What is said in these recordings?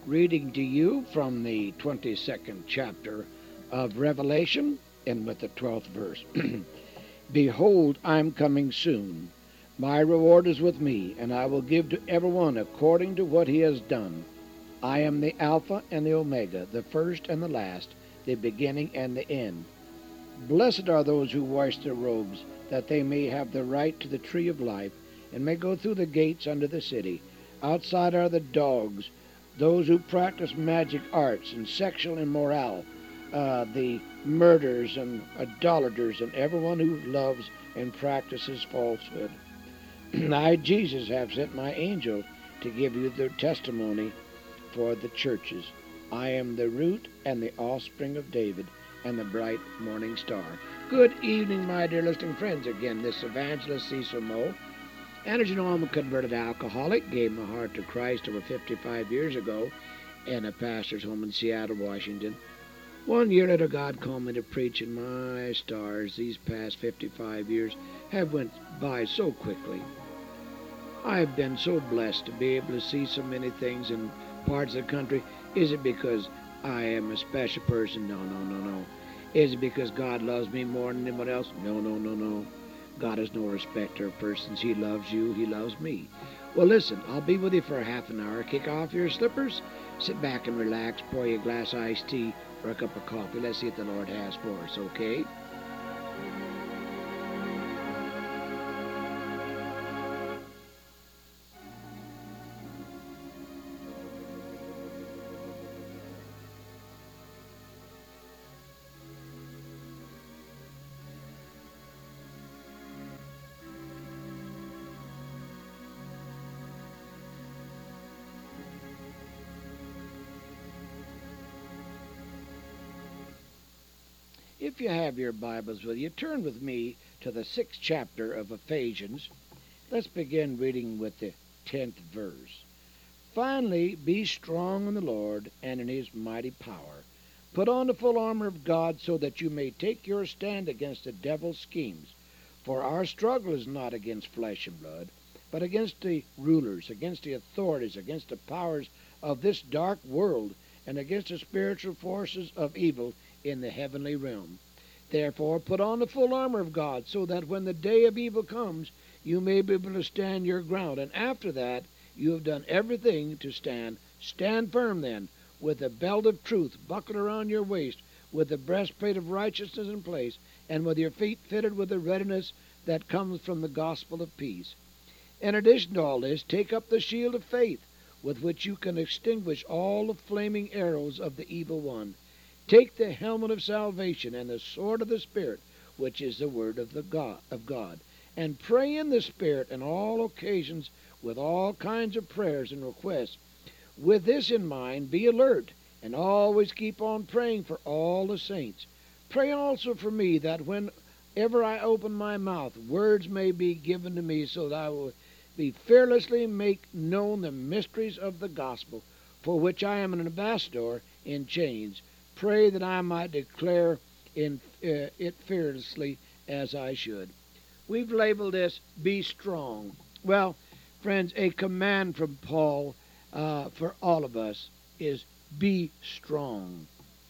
reading to you from the 22nd chapter of Revelation, and with the 12th verse. Behold, I'm coming soon. My reward is with me, and I will give to everyone according to what he has done. I am the Alpha and the Omega, the first and the last, the beginning and the end. Blessed are those who wash their robes, that they may have the right to the tree of life, and may go through the gates unto the city. Outside are the dogs, those who practice magic arts and sexual immorality, the murderers and idolaters, and everyone who loves and practices falsehood. I, Jesus, have sent my angel to give you the testimony for the churches. I am the root and the offspring of David, and the bright morning star. Good evening, my dear listening friends. Again, this evangelist Cecil Moe. And as you know, I'm a converted alcoholic. Gave my heart to Christ over 55 years ago in a pastor's home in Seattle, Washington. 1 year later, God called me to preach, and my stars, these past 55 years, have went by so quickly. I've been so blessed to be able to see so many things in parts of the country. Is it because I am a special person? No. Is it because God loves me more than anyone else? No. God is no respecter of persons. He loves you. He loves me. Well, listen, I'll be with you for a half an hour. Kick off your slippers, sit back and relax, pour you a glass of iced tea or a cup of coffee. Let's see what the Lord has for us, okay? If you have your Bibles with you, turn with me to the 6th chapter of Ephesians. Let's begin reading with the 10th verse. Finally, be strong in the Lord and in his mighty power. Put on the full armor of God so that you may take your stand against the devil's schemes. For our struggle is not against flesh and blood, but against the rulers, against the authorities, against the powers of this dark world, and against the spiritual forces of evil in the heavenly realm. Therefore, put on the full armor of God, so that when the day of evil comes, you may be able to stand your ground. And after that, you have done everything to stand. Stand firm then, with the belt of truth buckled around your waist, with the breastplate of righteousness in place, and with your feet fitted with the readiness that comes from the gospel of peace. In addition to all this, take up the shield of faith, with which you can extinguish all the flaming arrows of the evil one. Take the helmet of salvation and the sword of the Spirit, which is the word of God, and pray in the Spirit on all occasions with all kinds of prayers and requests. With this in mind, be alert, and always keep on praying for all the saints. Pray also for me, that whenever I open my mouth, words may be given to me, so that I will be fearlessly make known the mysteries of the gospel, for which I am an ambassador in chains. Pray that I might declare it fearlessly as I should. We've labeled this, be strong. Well, friends, a command from Paul for all of us is be strong.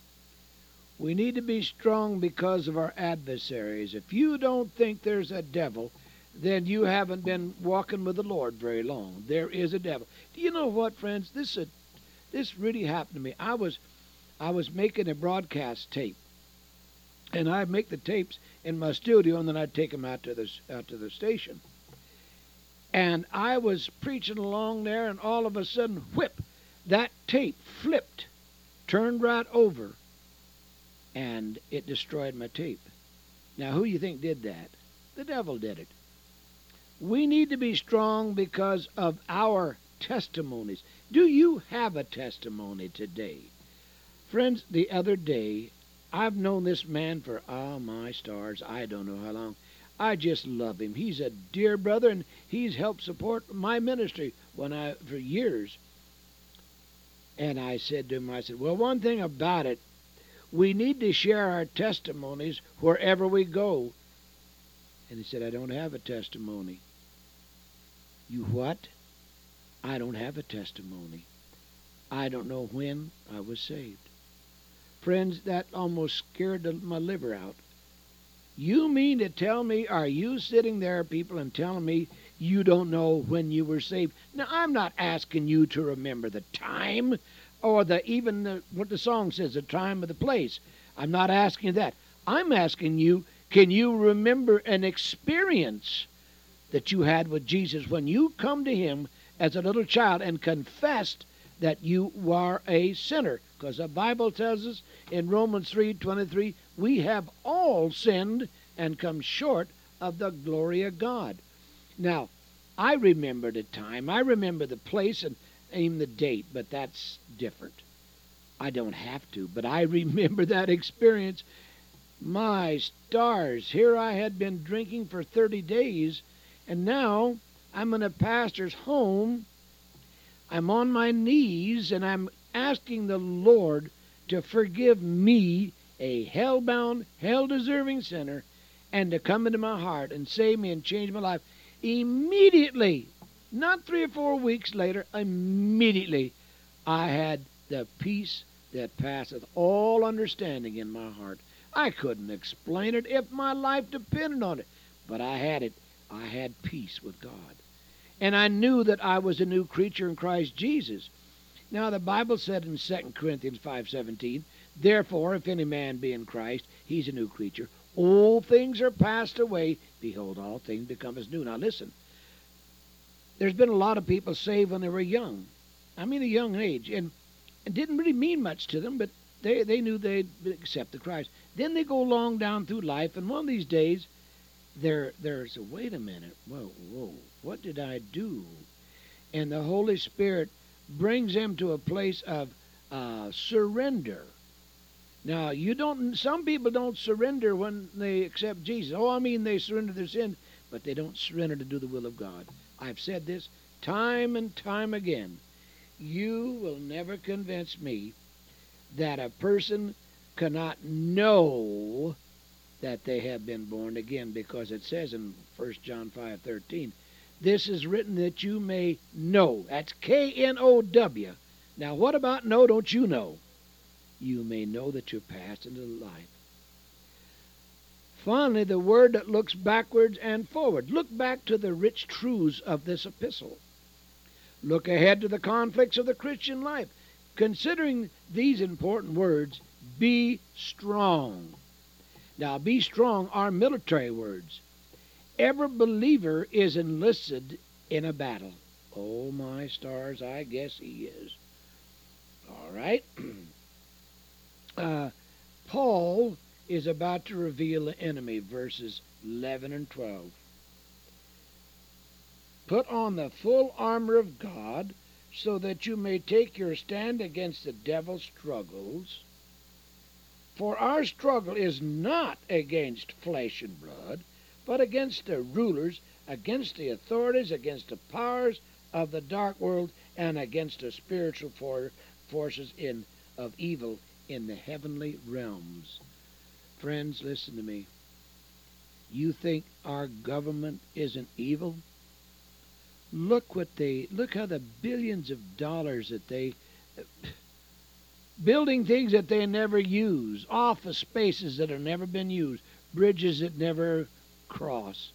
We need to be strong because of our adversaries. If you don't think there's a devil, then you haven't been walking with the Lord very long. There is a devil. Do you know what, friends? This really happened to me. I was making a broadcast tape, and I'd make the tapes in my studio, and then I'd take them out to the station. And I was preaching along there, and all of a sudden, whip, that tape flipped, turned right over, and it destroyed my tape. Now, who you think did that? The devil did it. We need to be strong because of our testimonies. Do you have a testimony today? Friends, the other day, I've known this man for, my stars, I don't know how long. I just love him. He's a dear brother, and he's helped support my ministry for years. And I said to him, well, one thing about it, we need to share our testimonies wherever we go. And he said, I don't have a testimony. You what? I don't have a testimony. I don't know when I was saved. Friends, that almost scared my liver out. You mean to tell me, are you sitting there, people, and telling me you don't know when you were saved? Now, I'm not asking you to remember the time or what the song says, the time or the place. I'm not asking you that. I'm asking you, can you remember an experience that you had with Jesus when you come to him as a little child and confessed that you are a sinner? Because the Bible tells us in Romans 3:23, we have all sinned and come short of the glory of God. Now, I remember the time, I remember the place, and even the date, but that's different. I don't have to, but I remember that experience. My stars, here I had been drinking for 30 days, and now I'm in a pastor's home. I'm on my knees, and I'm asking the Lord to forgive me, a hell-bound, hell-deserving sinner, and to come into my heart and save me and change my life. Immediately, not 3 or 4 weeks later, immediately, I had the peace that passeth all understanding in my heart. I couldn't explain it if my life depended on it, but I had it. I had peace with God. And I knew that I was a new creature in Christ Jesus. Now, the Bible said in 2 Corinthians 5:17, therefore, if any man be in Christ, he's a new creature. Old things are passed away. Behold, all things become as new. Now, listen. There's been a lot of people saved when they were young. I mean, a young age. And it didn't really mean much to them, but they knew they'd accepted Christ. Then they go along down through life, and one of these days, there's a, wait a minute. Whoa, what did I do? And the Holy Spirit brings them to a place of surrender. Now, some people don't surrender when they accept Jesus. Oh, I mean, they surrender their sin, but they don't surrender to do the will of God. I've said this time and time again. You will never convince me that a person cannot know that they have been born again, because it says in 1 John 5:13, this is written that you may know. That's K-N-O-W. Now, what about know, don't you know? You may know that you're passed into life. Finally, the word that looks backwards and forward. Look back to the rich truths of this epistle. Look ahead to the conflicts of the Christian life. Considering these important words, be strong. Now, be strong are military words. Every believer is enlisted in a battle. Oh, my stars, I guess he is. All right. Paul is about to reveal the enemy, verses 11 and 12. Put on the full armor of God, so that you may take your stand against the devil's struggles. For our struggle is not against flesh and blood, but against the rulers, against the authorities, against the powers of the dark world, and against the spiritual forces of evil in the heavenly realms. Friends, listen to me. You think our government isn't evil? Look how the billions of dollars that they building things that they never use, office spaces that have never been used, bridges that never cross.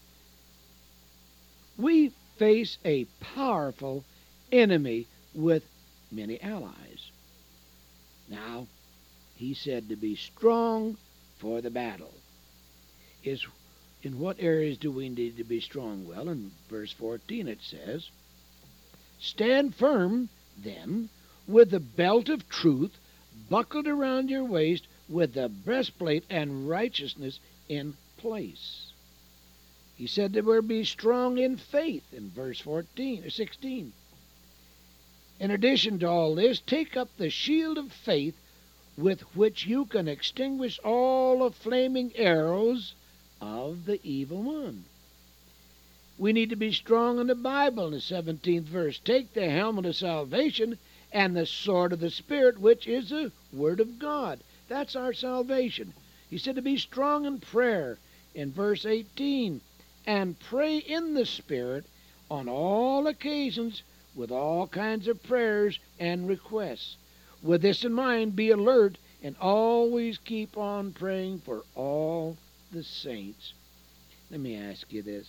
We face a powerful enemy with many allies. Now, he said to be strong for the battle. In what areas do we need to be strong? Well, in verse 14 it says, stand firm, then, with the belt of truth buckled around your waist, with the breastplate and righteousness in place. He said that we're to be strong in faith in verse 16. In addition to all this, take up the shield of faith, with which you can extinguish all the flaming arrows of the evil one. We need to be strong in the Bible in the 17th verse. Take the helmet of salvation and the sword of the Spirit, which is the Word of God. That's our salvation. He said to be strong in prayer in verse 18. And pray in the Spirit on all occasions with all kinds of prayers and requests. With this in mind, be alert and always keep on praying for all the saints. Let me ask you this.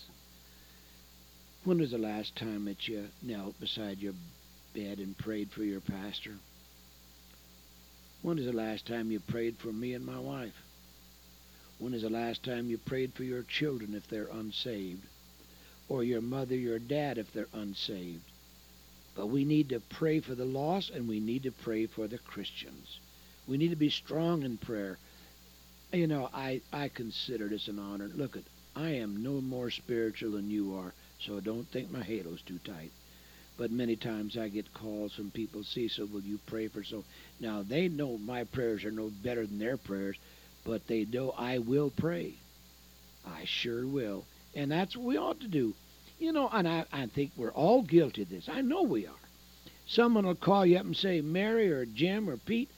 When was the last time that you knelt beside your bed and prayed for your pastor? When was the last time you prayed for me and my wife? When is the last time you prayed for your children if they're unsaved? Or your mother, your dad if they're unsaved? But we need to pray for the lost, and we need to pray for the Christians. We need to be strong in prayer. You know, I consider this an honor. Look, I am no more spiritual than you are, so don't think my halo's too tight. But many times I get calls from people, Cecil, will you pray for so? Now, they know my prayers are no better than their prayers, but they know I will pray. I sure will. And that's what we ought to do. You know, and I think we're all guilty of this. I know we are. Someone will call you up and say, Mary or Jim or Pete,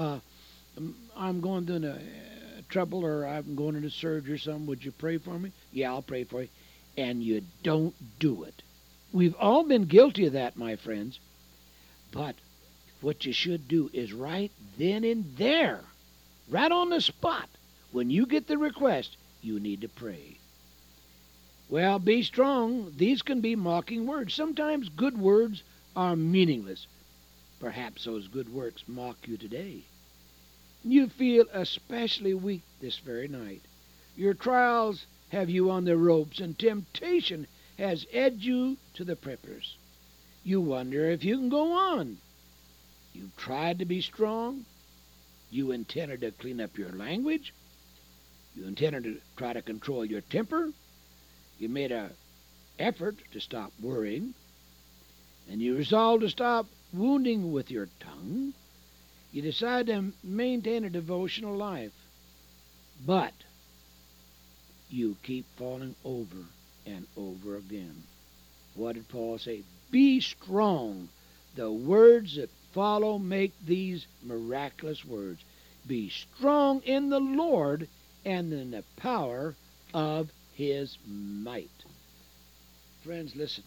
I'm going through trouble, or I'm going into surgery or something. Would you pray for me? Yeah, I'll pray for you. And you don't do it. We've all been guilty of that, my friends. But what you should do is right then and there, right on the spot, when you get the request, you need to pray. Well, be strong. These can be mocking words. Sometimes good words are meaningless. Perhaps those good words mock you today. You feel especially weak this very night. Your trials have you on the ropes, and temptation has edged you to the precipice. You wonder if you can go on. You've tried to be strong. You intended to clean up your language. You intended to try to control your temper. You made an effort to stop worrying. And you resolved to stop wounding with your tongue. You decide to maintain a devotional life. But you keep falling over and over again. What did Paul say? Be strong. The words that follow make these miraculous words. Be strong in the Lord and in the power of His might. Friends, listen.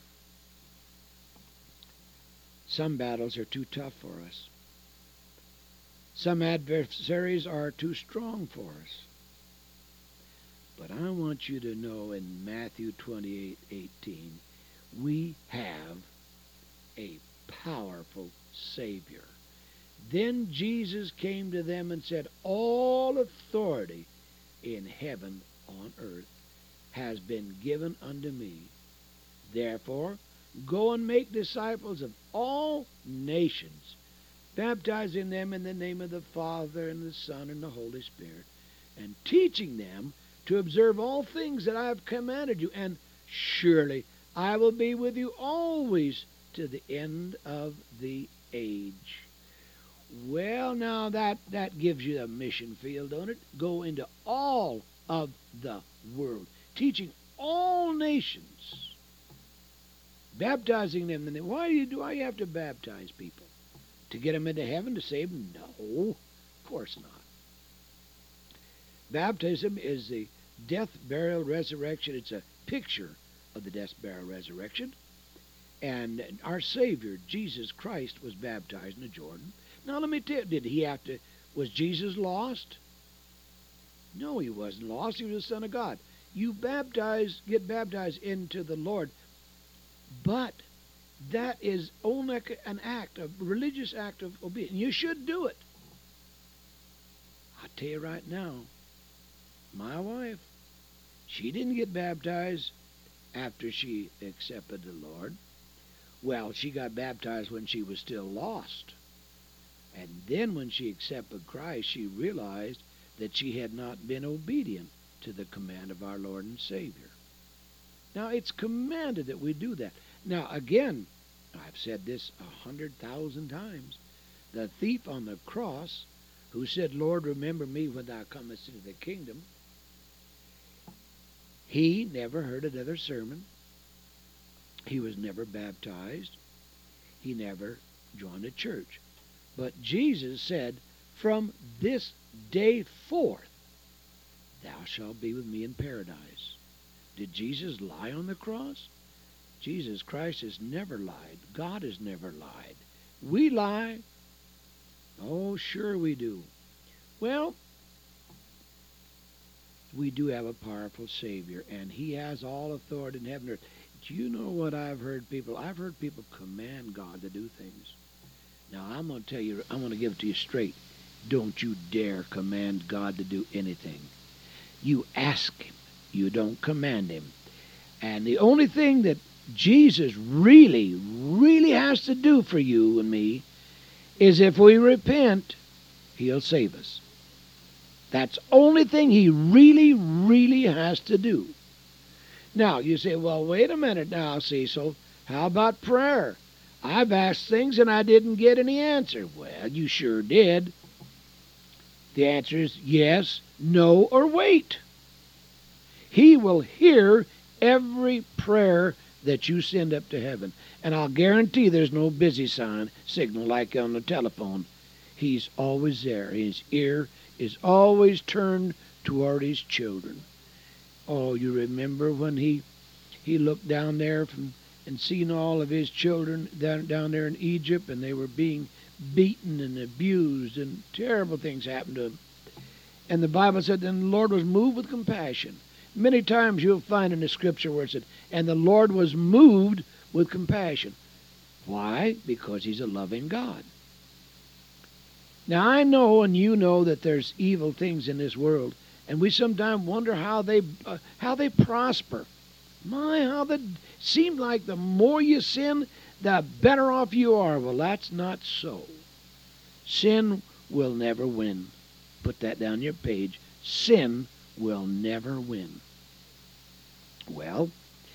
Some battles are too tough for us. Some adversaries are too strong for us. But I want you to know in Matthew 28:18, we have a powerful Savior. Then Jesus came to them and said, all authority in heaven on earth has been given unto me. Therefore, go and make disciples of all nations, baptizing them in the name of the Father and the Son and the Holy Spirit, and teaching them to observe all things that I have commanded you. And surely I will be with you always to the end of the age. Well, now that gives you a mission field, don't it? Go into all of the world, teaching all nations, baptizing them. Why do you have to baptize people? To get them into heaven, to save them? No, of course not. Baptism is the death, burial, resurrection. It's a picture of the death, burial, resurrection. And our Savior, Jesus Christ, was baptized in the Jordan. Now let me tell you, was Jesus lost? No, he wasn't lost. He was the Son of God. You get baptized into the Lord. But that is only an act, a religious act of obedience. You should do it. I'll tell you right now, my wife, she didn't get baptized after she accepted the Lord. Well, she got baptized when she was still lost. And then when she accepted Christ, she realized that she had not been obedient to the command of our Lord and Savior. Now, it's commanded that we do that. Now, again, I've said this 100,000 times. The thief on the cross who said, Lord, remember me when thou comest into the kingdom, he never heard another sermon. He was never baptized. He never joined a church. But Jesus said, from this day forth, thou shalt be with me in paradise. Did Jesus lie on the cross? Jesus Christ has never lied. God has never lied. We lie. Oh, sure we do. Well, we do have a powerful Savior, and He has all authority in heaven and earth. Do you know what I've heard people? I've heard people command God to do things. Now, I'm going to tell you, I'm going to give it to you straight. Don't you dare command God to do anything. You ask Him. You don't command Him. And the only thing that Jesus really, really has to do for you and me is if we repent, He'll save us. That's the only thing He really, really has to do. Now, you say, well, wait a minute now, Cecil. How about prayer? I've asked things and I didn't get any answer. Well, you sure did. The answer is yes, no, or wait. He will hear every prayer that you send up to heaven. And I'll guarantee there's no busy signal like on the telephone. He's always there. His ear is always turned toward His children. Oh, you remember when he looked down there and seen all of His children down there in Egypt, and they were being beaten and abused, and terrible things happened to them. And the Bible said, then the Lord was moved with compassion. Many times you'll find in the Scripture where it said, and the Lord was moved with compassion. Why? Because He's a loving God. Now, I know and you know that there's evil things in this world, and we sometimes wonder how they prosper. My, how they seem like the more you sin, the better off you are. Well, that's not so. Sin will never win. Put that down your page. Sin will never win. Well,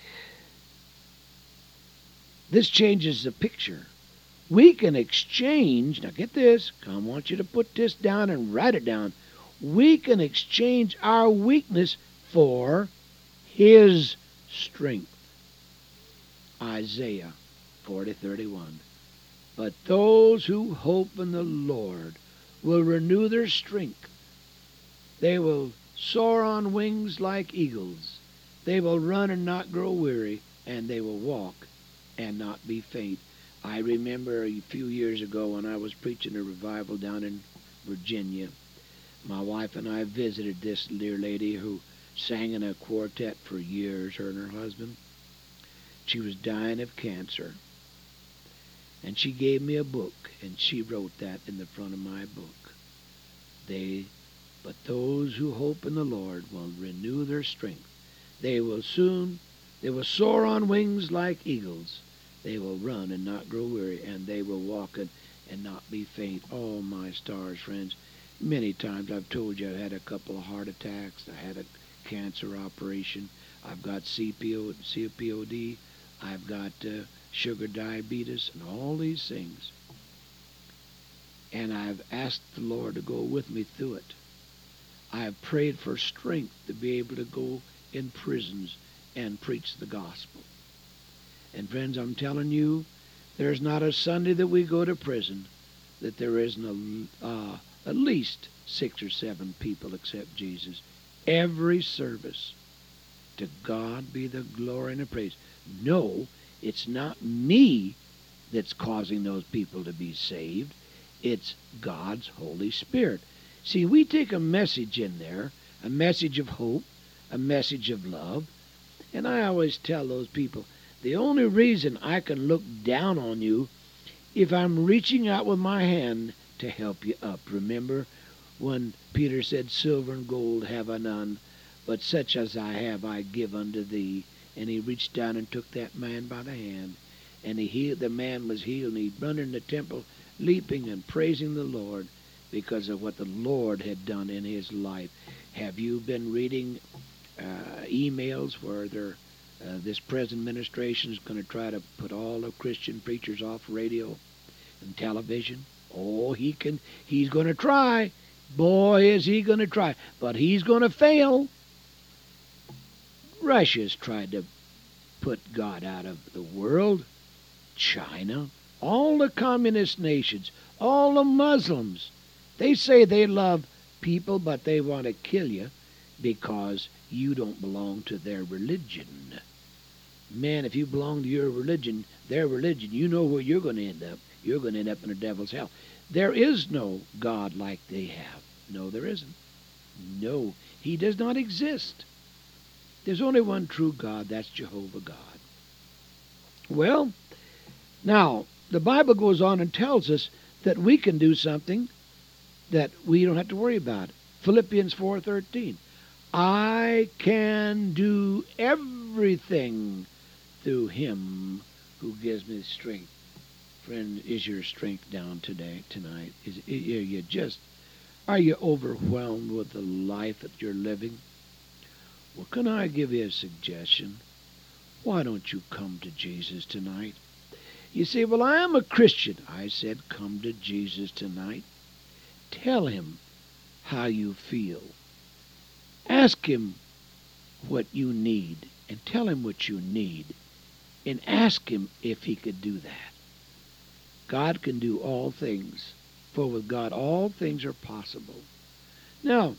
this changes the picture. We can exchange, now get this, I want you to put this down and write it down. We can exchange our weakness for His strength. Isaiah 40:31. But those who hope in the Lord will renew their strength. They will soar on wings like eagles. They will run and not grow weary, and they will walk and not be faint. I remember a few years ago when I was preaching a revival down in Virginia. My wife and I visited this dear lady who sang in a quartet for years, her and her husband. She was dying of cancer. And she gave me a book, and she wrote that in the front of my book. But those who hope in the Lord will renew their strength. They will soar on wings like eagles. They will run and not grow weary, and they will walk and not be faint. Oh, my stars, friends. Many times I've told you I had a couple of heart attacks. I had a cancer operation. I've got COPD. I've got sugar diabetes and all these things. And I've asked the Lord to go with me through it. I've prayed for strength to be able to go in prisons and preach the gospel. And friends, I'm telling you, there's not a Sunday that we go to prison that there isn't at least 6 or 7 people accept Jesus. Every service. To God be the glory and the praise. No, it's not me that's causing those people to be saved. It's God's Holy Spirit. See, we take a message in there, a message of hope, a message of love, and I always tell those people, the only reason I can look down on you if I'm reaching out with my hand to help you up. Remember when Peter said, silver and gold have I none, but such as I have I give unto thee. And he reached down and took that man by the hand, and the man was healed, and he run in the temple leaping and praising the Lord because of what the Lord had done in his life. Have you been reading emails where this present administration is going to try to put all the Christian preachers off radio and television? Oh, he's going to try. Boy, is he going to try. But he's going to fail. Russia's tried to put God out of the world. China, all the communist nations, all the Muslims. They say they love people, but they want to kill you because you don't belong to their religion. Man, if you belong to your religion, their religion, you know where you're going to end up. You're going to end up in the devil's hell. There is no God like they have. No, there isn't. No, he does not exist. There's only one true God. That's Jehovah God. Well, now, the Bible goes on and tells us that we can do something that we don't have to worry about. Philippians 4:13. I can do everything through him who gives me strength. Friend, is your strength down tonight? Are you overwhelmed with the life that you're living? Well, can I give you a suggestion? Why don't you come to Jesus tonight? You say, well, I am a Christian. I said, come to Jesus tonight. Tell him how you feel. Ask him what you need, and tell him what you need, and ask him if he could do that. God can do all things, for with God all things are possible. Now,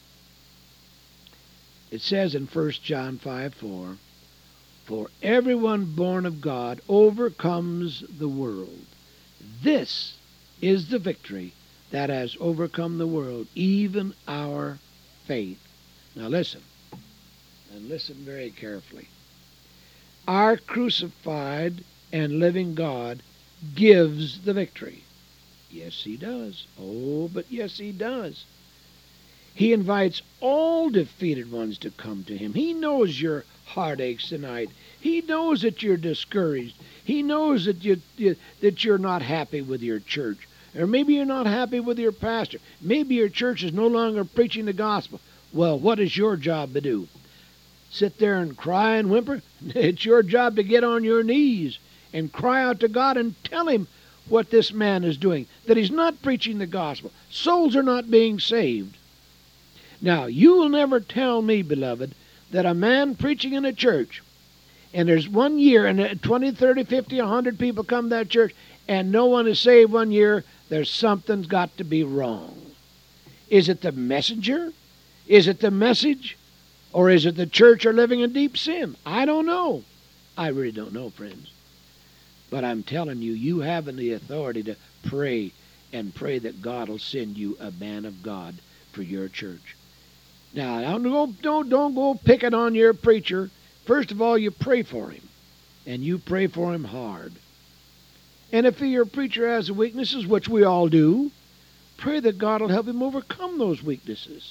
it says in 1 John 5:4, for everyone born of God overcomes the world. This is the victory that has overcome the world, even our faith. Now listen, and listen very carefully. Our crucified and living God gives the victory. Yes, he does. Oh, but yes, he does. He invites all defeated ones to come to him. He knows your heartaches tonight. He knows that you're discouraged. He knows that you're not happy with your church. Or maybe you're not happy with your pastor. Maybe your church is no longer preaching the gospel. Well, what is your job to do? Sit there and cry and whimper? It's your job to get on your knees and cry out to God and tell him what this man is doing, that he's not preaching the gospel. Souls are not being saved. Now, you will never tell me, beloved, that a man preaching in a church, and there's 1 year, and 20, 30, 50, 100 people come to that church, and no one is saved 1 year, there's something's got to be wrong. Is it the messenger? Is it the message? Or is it the church are living in deep sin? I don't know. I really don't know, friends. But I'm telling you, you have the authority to pray and pray that God will send you a man of God for your church. Now, don't go picking on your preacher. First of all, you pray for him, and you pray for him hard. And if your preacher has weaknesses, which we all do, pray that God will help him overcome those weaknesses.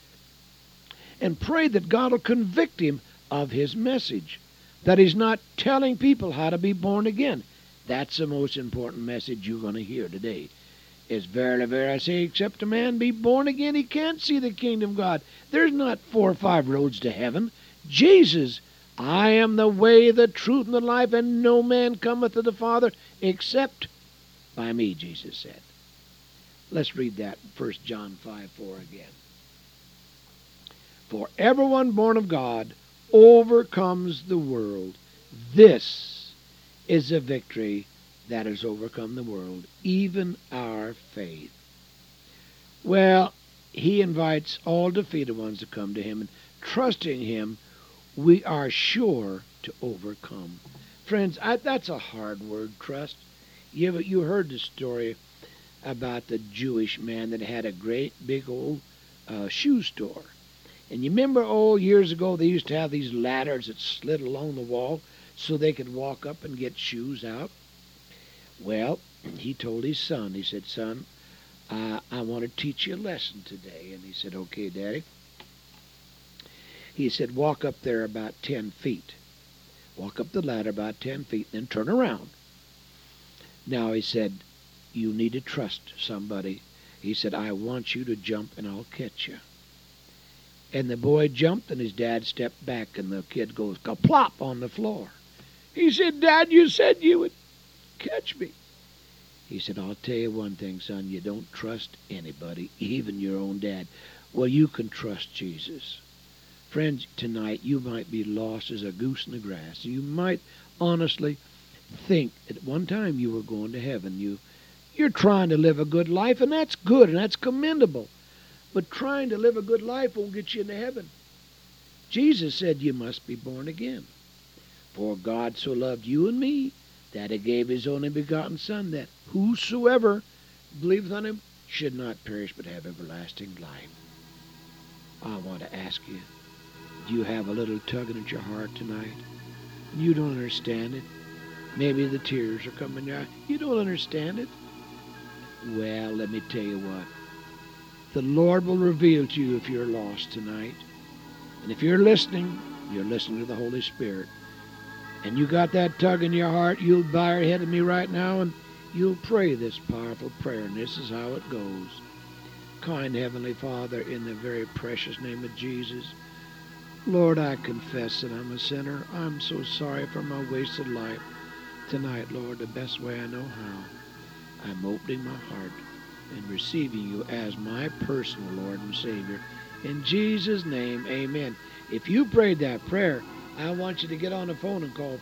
And pray that God will convict him of his message, that he's not telling people how to be born again. That's the most important message you're going to hear today. Is verily, verily, I say, except a man be born again, he can't see the kingdom of God. There's not 4 or 5 roads to heaven. Jesus, I am the way, the truth, and the life, and no man cometh to the Father except by me, Jesus said. Let's read that, 1 John 5:4 again. For everyone born of God overcomes the world. This is a victory that has overcome the world, even our faith. Well, he invites all defeated ones to come to him, and trusting him, we are sure to overcome. Friends, that's a hard word, trust. You heard the story about the Jewish man that had a great big old shoe store. And you remember, years ago, they used to have these ladders that slid along the wall so they could walk up and get shoes out. Well, he told his son, he said, son, I want to teach you a lesson today. And he said, okay, Daddy. He said, walk up there about 10 feet. Walk up the ladder about 10 feet, then turn around. Now, he said, you need to trust somebody. He said, I want you to jump and I'll catch you. And the boy jumped and his dad stepped back and the kid goes ka-plop on the floor. He said, Dad, you said you would catch me. He said, I'll tell you one thing, son, you don't trust anybody, even your own dad. Well, you can trust Jesus. Friends, tonight you might be lost as a goose in the grass. You might honestly think at one time you were going to heaven. You're trying to live a good life, and that's good, and that's commendable. But trying to live a good life won't get you into heaven. Jesus said you must be born again. For God so loved you and me that he gave his only begotten Son, that whosoever believeth on him should not perish but have everlasting life. I want to ask you, do you have a little tugging at your heart tonight? You don't understand it. Maybe the tears are coming your eye. You don't understand it. Well, let me tell you what. The Lord will reveal to you if you're lost tonight. And if you're listening to the Holy Spirit. And you got that tug in your heart, you'll bow your head to me right now and you'll pray this powerful prayer. And this is how it goes. Kind Heavenly Father, in the very precious name of Jesus, Lord, I confess that I'm a sinner. I'm so sorry for my wasted life. Tonight, Lord, the best way I know how, I'm opening my heart and receiving you as my personal Lord and Savior. In Jesus' name, amen. If you prayed that prayer, I want you to get on the phone and call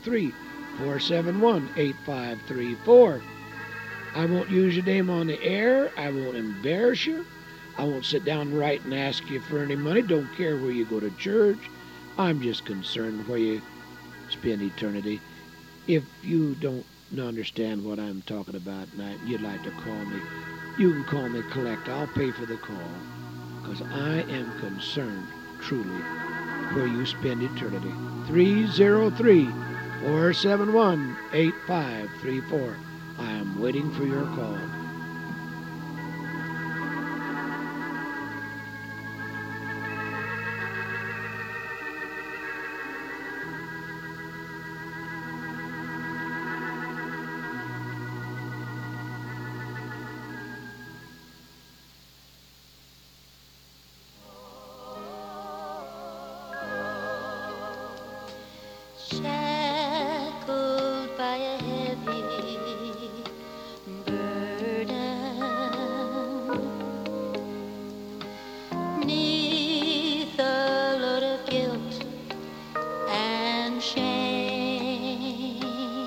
303-471-8534. I won't use your name on the air. I won't embarrass you. I won't sit down right and ask you for any money. Don't care where you go to church. I'm just concerned where you spend eternity. If you don't understand what I'm talking about tonight and you'd like to call me, you can call me collect. I'll pay for the call because I am concerned truly where you spend eternity. 303-471-8534. I am waiting for your call. Shackled by a heavy burden, 'neath a load of guilt and shame,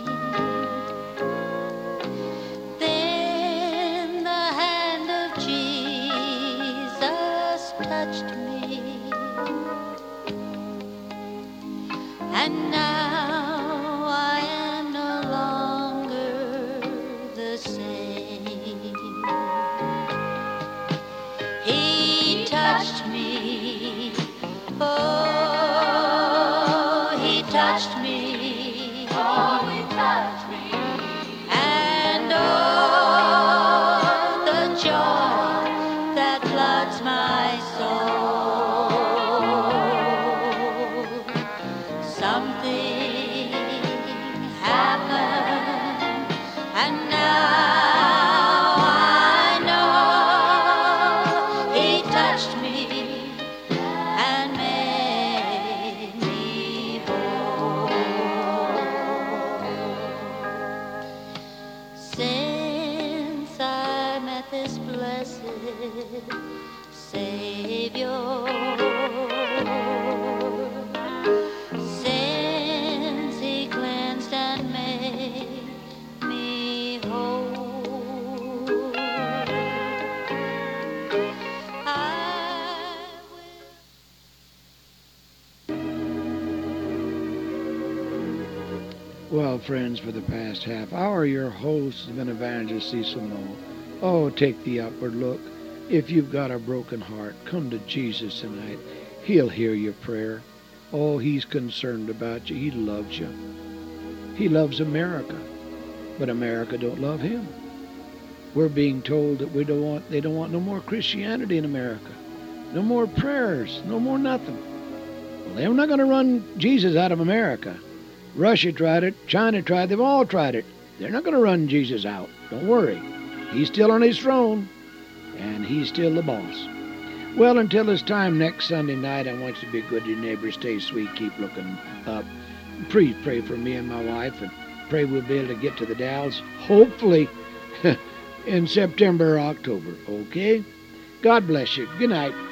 then the hand of Jesus touched me, and now I am no longer the same. He touched me, oh, he touched me, oh, he touched me, and oh, the joy that floods my soul. Something happened, and now I know he touched me and made me whole. Since I met this blessed Savior, since he cleansed and made me whole, I Well, friends, for the past half hour, your host has been Evangelist Cecil Moe. Oh, take the upward look. If you've got a broken heart, come to Jesus tonight. He'll hear your prayer. Oh, he's concerned about you. He loves you. He loves America, but America don't love him. We're being told that they don't want no more Christianity in America. No more prayers, no more nothing. Well, they're not going to run Jesus out of America. Russia tried it, China tried it, they've all tried it. They're not going to run Jesus out. Don't worry. He's still on his throne, and he's still the boss. Well, until this time next Sunday night, I want you to be good to your neighbors, stay sweet, keep looking up. Please pray for me and my wife, and pray we'll be able to get to the Dalles, hopefully, in September or October, okay? God bless you. Good night.